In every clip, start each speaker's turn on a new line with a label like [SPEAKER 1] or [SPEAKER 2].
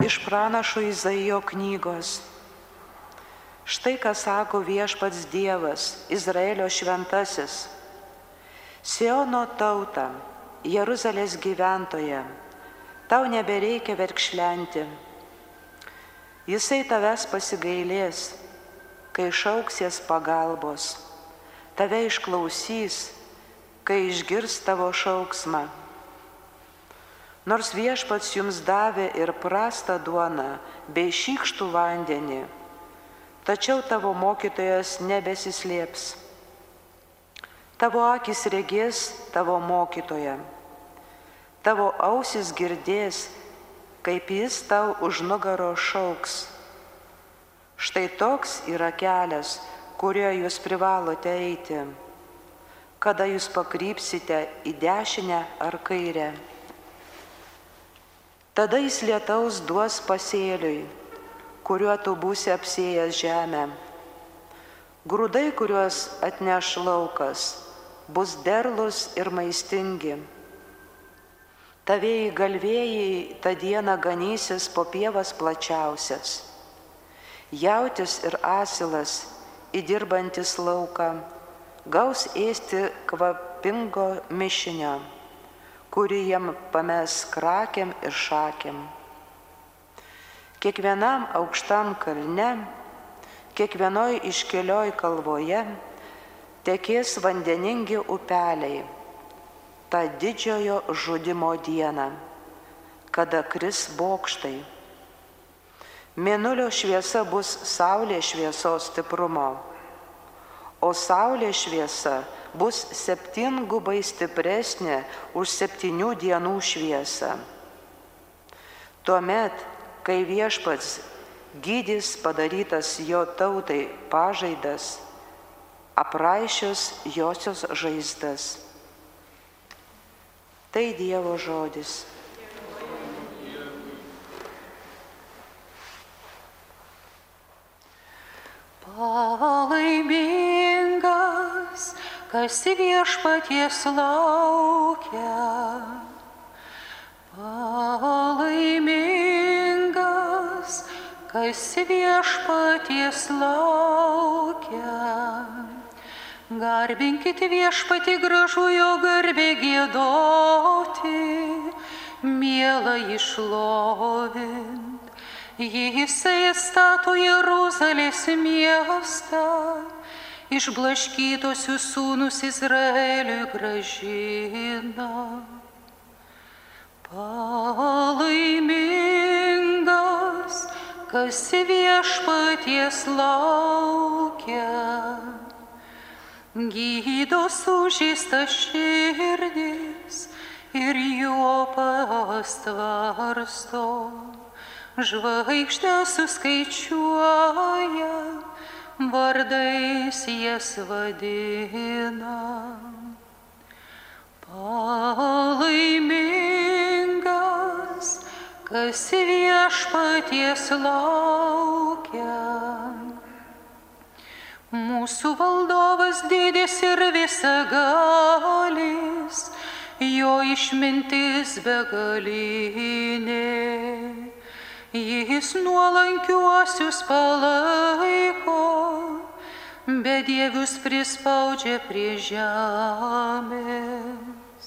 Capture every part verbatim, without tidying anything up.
[SPEAKER 1] iš pranašo Izaijo knygos. Štai ką sako viešpats Dievas, Izraelio šventasis. Siono tauta, Jeruzalės gyventoja, tau nebereikia verkšlenti. Jisai tavęs pasigailės, kai šauksies pagalbos. Tave išklausys, kai išgirs tavo šauksmą. Nors viešpats jums davė ir prastą duoną bei šykštų vandenį, tačiau tavo mokytojas nebesislėps. Tavo akis regės tavo mokytoją. Tavo ausis girdės, kaip jis tau už nugaro šauks. Štai toks yra kelias, kuriuo jūs privalote eiti, kada jūs pakrypsite į dešinę ar kairę. Tada jis lietaus duos pasėliui, kuriuo tu būsi apsėjęs žemę. Grūdai, kuriuos atneš laukas, bus derlus ir maistingi. Tavėjai galvėjai tą dieną ganysis po pievas plačiausias. Jautis ir asilas, įdirbantis lauką, gaus ėsti kvapingo mišinio, kurį jam pames krakėm ir šakėm. Kiekvienam aukštam kalne, kiekvienoj iškelioj kalvoje tekės vandeningi upeliai, tą didžiojo žudimo dieną, kada kris bokštai. Mėnulio šviesa bus saulės šviesos stiprumo, o saulės šviesa bus septyngubai stipresnė už septynių dienų šviesą. Tuomet, kai viešpats gydys padarytas jo tautai pažaidas, apraišios josios žaizdas. Tai Dievo žodis.
[SPEAKER 2] Palaimingas, kas viešpaties laukia. Palaimingas, kas viešpaties laukia. Garbinkit viešpatį, gražu jo garbė giedoti, miela išlovint. Jisai stato Jeruzalės miestą, išblaškytosius sūnus Izraeliui grąžina. Palaimingas, kas viešpaties laukia. Gydo sužeistas širdis ir jo pastvarsto. Žvaigždės suskaičiuoja, vardais jas vadina. Palaimingas, kas viešpaties laukia. Mūsų valdovas didis ir visagalis, jo išmintis begalinė. Jis nuolankiuosius palaiko, bedievius prispaudžia prie žemės.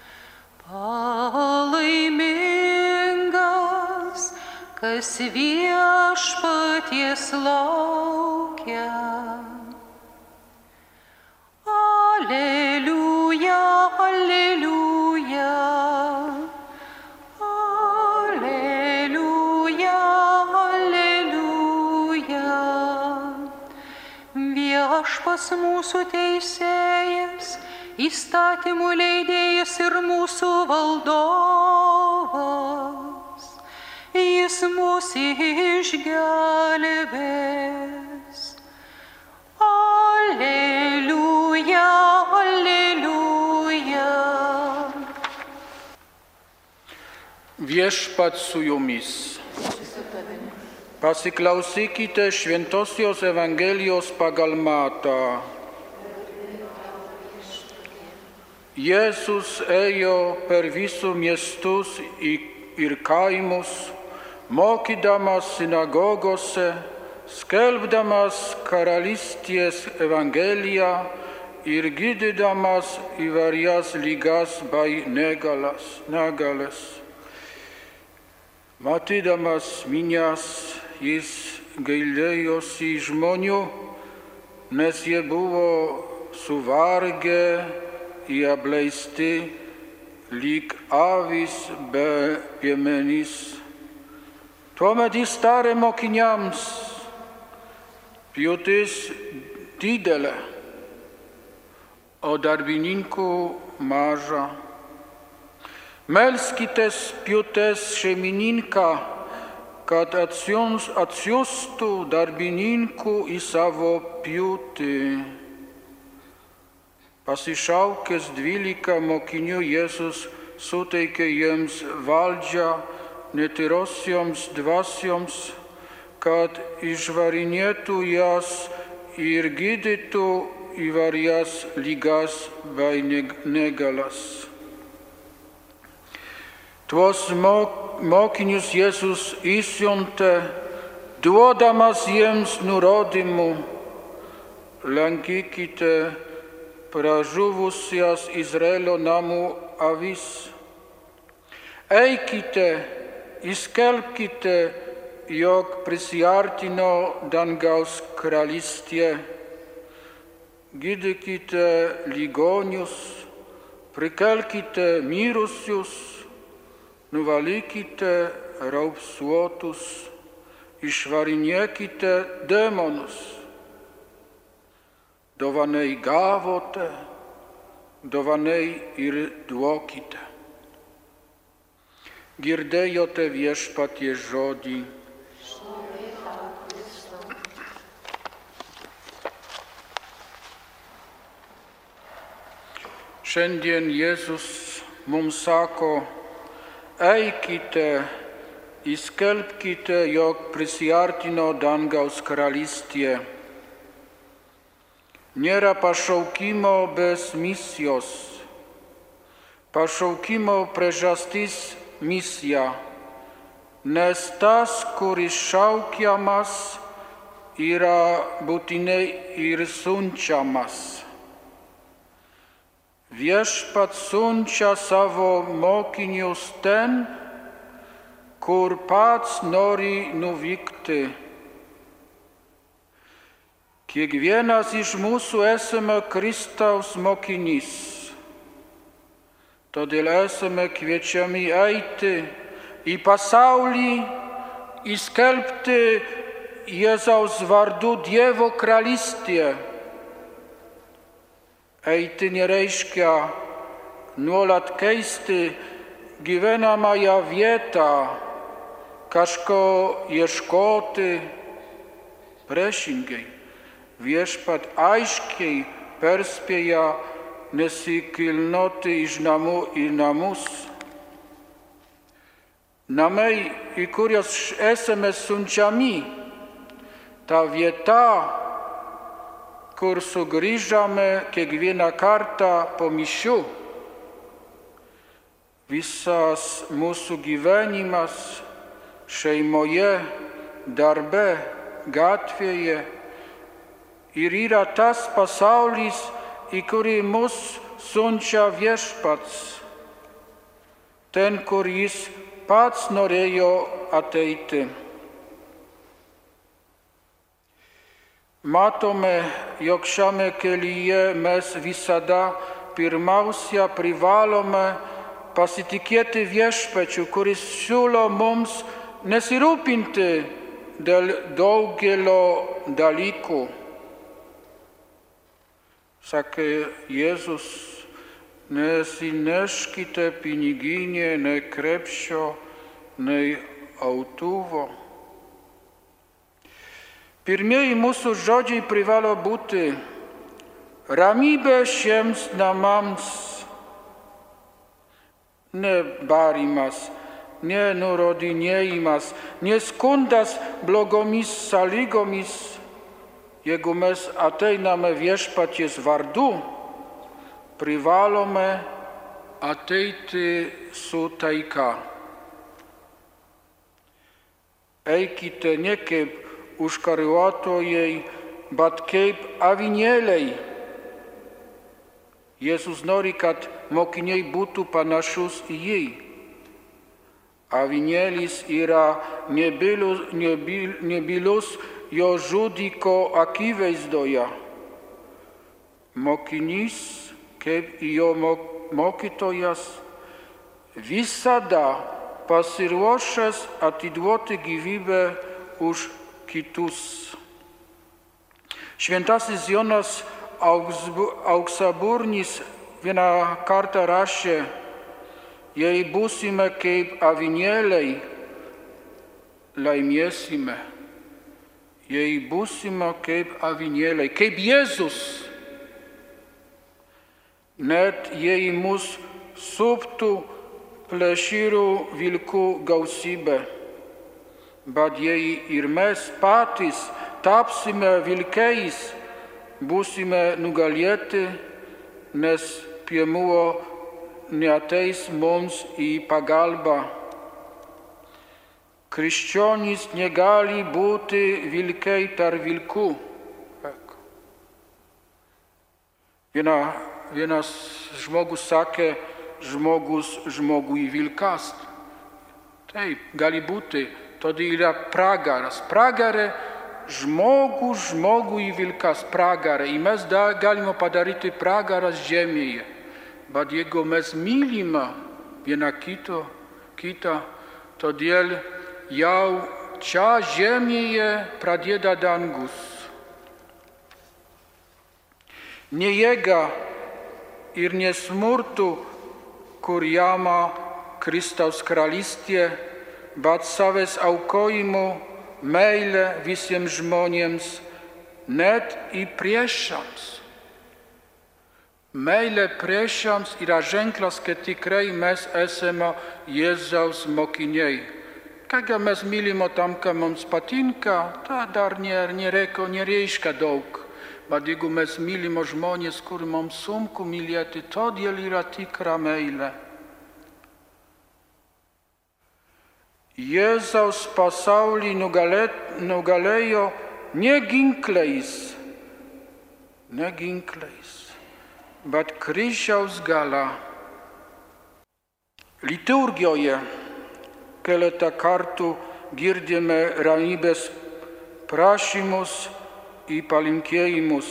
[SPEAKER 2] Palaimingas, kas viešpaties laukia. Aleliuja, aleliuja. Viešpats mūsų teisėjas, įstatymų leidėjas ir mūsų valdovas. Jis mūsų išgelbės. Aleliuja, aleliuja.
[SPEAKER 3] Viešpats su jumis. Pasiklausykite Šventosios Evangelijos pagal Matą. Jėzus ėjo per visus miestus ir kaimus, mokydamas sinagogose, skelbdamas karalystės evangeliją ir gydydamas įvairias ligas bei negalas, negales. Matydamas minias, jis gailėjosi žmonių, nes jie buvo suvargę ir apleisti, lyg avys be piemenys. Tuomet jis tarė mokiniams: pjūtis didelė, o darbininkų maža. Melskitės pjūties šeimininką, kad atsiuns, atsiųstų darbininkų į savo pjūtį. Pasišaukęs dvylika mokinių, Jėzus suteikė jiems valdžią netyrosioms dvasioms, kad išvarinėtų jas ir gydytų įvairias ligas bei negalas. Tuos mokinius Jėzus išsiuntė, duodamas jiems nurodymų: lankykite pražuvusias Izraelio namų avis, eikite, įskelbkite, jog prisiartino dangaus karalystė, gydykite ligonius, prikelkite mirusius, nuvalykite raupsuotus, išvarinėkite demonus. Dovanai gavote, dovanai ir duokite. Girdėjote Viešpaties žodį. Šiandien Jėzus mums sako: eikite, įskelbkite, jog prisiartino dangaus karalystė. Nėra pašaukimo bez misijos. Pašaukimo priežastis misija, nes tas, kuris šaukiamas, yra būtinai ir siunčiamas. Viešpats siunčia savo mokinius ten, kur pats nori nuvykti. Kiekvienas iš mūsų esame Kristaus mokinys. Todėl esame kviečiami eiti į pasaulį, įskelbti Jėzaus vardu Dievo karalystę. Eiti nereiškia nuolat keisti gyvenamąją vietą, kažko ieškoti. Priešingai, Viešpat aiškiai perspėja nesikilnoti iš namų į namus. Namai, į kuriuos esame siunčiami, ta vieta, kur sugrįžame kiekvieną kartą po mišių. Visas mūsų gyvenimas šeimoje, darbe, gatvėje ir yra tas pasaulis, į kurį mus siunčia Viešpats, ten, kur jis pats norėjo ateiti. Matome, jog šiame kelyje mes visada pirmiausia privalome pasitikėti Viešpačiu, kuris siūlo mums nesirūpinti dėl daugelio dalykų. Sakė Jėzus: nesineškite piniginė, nei krepšio, nei autuvo. Pirmieji mūsų žodžiai privalo būti: ramybė šiems namams. Ne barimas, ne nurodinėjimas, ne skundas blogomis sąlygomis. Jeigu mes ateiname Viešpaties vardu, privalome ateiti su taika. Eikite ne kaip užkariautojai, bet kaip avinėliai. Jėzus nori, kad mokiniai būtų panašus į jį. Avinėlis yra nebylus, nebyl, nebylus jo žudiko akivaizdoje. Mokinys, kaip jo mokytojas, visada pasiruošęs atiduoti gyvybę už kitus. Šventasis Jonas Auksaburnis vieną kartą rašė: jei būsime kaip avinėliai, laimėsime. Jei būsime kaip avinėliai, kaip Jėzus, net jei mus suptų plėšrių vilkų gausybė, bet jei ir mes patys tapsime vilkais, būsime nugalėti, nes piemuo neateis mums į pagalbą. Krikščionys negali būti vilkai tarp vilkų. Viena, vienas žmogus sakė, žmogus žmogui vilkas. Taip, gali būti, todėl yra pragaras. Pragare žmogus žmogui vilkas, pragare. Ir mes da galime padaryti pragaras žemėje. Bet jeigu mes mylime vieną kito, kitą, todėl jau čia žemėje pradeda dangus. Ne jėga ir nesmurtu kuriama Kristaus karalystė, bet savęs aukojimo, meilė visiems žmonėms, net į priešams. Meilė priešams yra ženklas, kad tikrai mes esame Jėzaus mokiniai. Kai mes mylime tam, ką mums patinka, tai dar nereikia, nereiškia daug. Bet jeigu mes mylime žmonės, kur mums sunku mylėti, todėl yra tikra meilė. Jėzaus pasaulį nugalėjo ne ginklais, ne ginklais, bet kryžiaus galia. Liturgijoje keletą kartų girdime ramybės prašymus į palinkėjimus.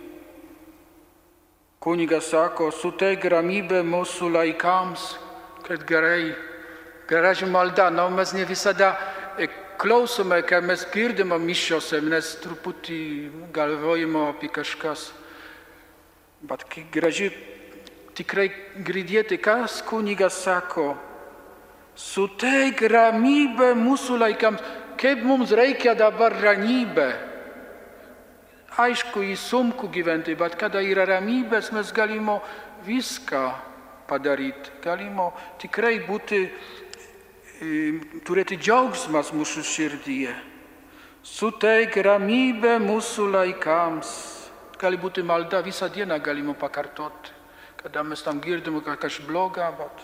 [SPEAKER 3] Kunigas sako, suteik ramybę mūsų laikams, kad gerai, graži malda. Na, mes ne visada klausome, kai mes girdime mišiose, mes truputį galvojame apie kažkas. Bet kai graži tikrai girdėti, kas kunigas sako, suteik ramybę mūsų laikams. Kaip mums reikia dabar ramybę? Aišku, į sunku gyventi, bet kada yra ramybės, mes galime viską padaryti. Galime tikrai būti, turėti džiaugsmas mūsų širdyje. Suteik ramybę mūsų laikams. Gali būti malda, visą dieną galime pakartoti. Kada mes tam girdime kažkas bloga, bet...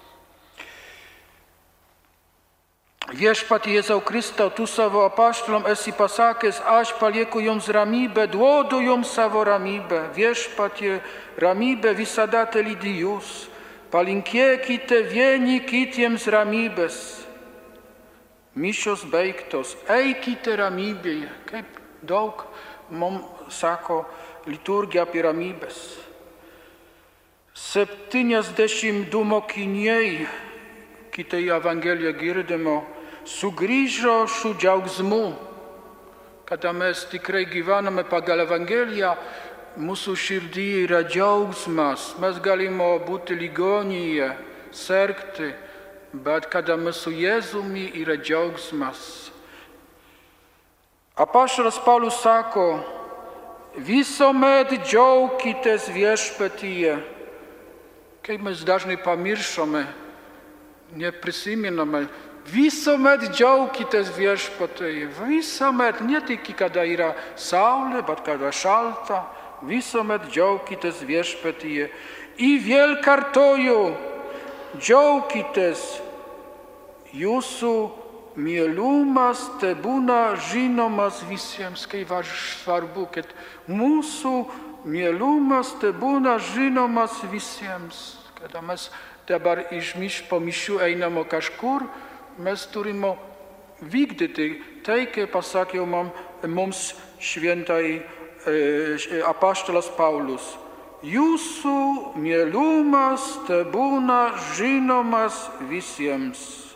[SPEAKER 3] Viešpatie Jėzau Kristau, tu savo apaštalom esi pasakęs, aš palieku jums ramybę, duodu jums savo ramybę. Viešpatie, ramybę visada telydi jūs. Palinkėkite vieni kitiems ramybės. Mišios baigtos, eikite ramybėje. Kaip daug mums sako liturgija apie ramybės. Septyniasdešimt du mokiniai, kitai Evangeliją girdimo, sugrįžo su džiaugsmu. Kada mes tikrai gyvename pagal Evangeliją, mūsų širdyje yra džiaugsmas. Mes galime būti ligoninėje, sirgti, bet kada mes su Jėzumi yra džiaugsmas. Apaštalas Paulius sako, visuomet džiaukitės viešpatyje. Kaip mes dažnai pamiršome, neprisiminame, visuomet džiaukitės viešpatyje, visuomet, ne tik kada yra saulė, bet kada šalta, visuomet džiaukitės viešpatyje. Ir vėl kartoju, džiaukitės, jūsų mielumas te būna žinomas visiems, kaip svarbu, kad mūsų mielumas te būna žinomas visiems. Kada mes dabar iš miš, po mišių einame kažkur, mes turime vykdyti tai, kaip pasakė mums šventai apaštalas Paulius. Jūsų mielumas te būna žinomas visiems.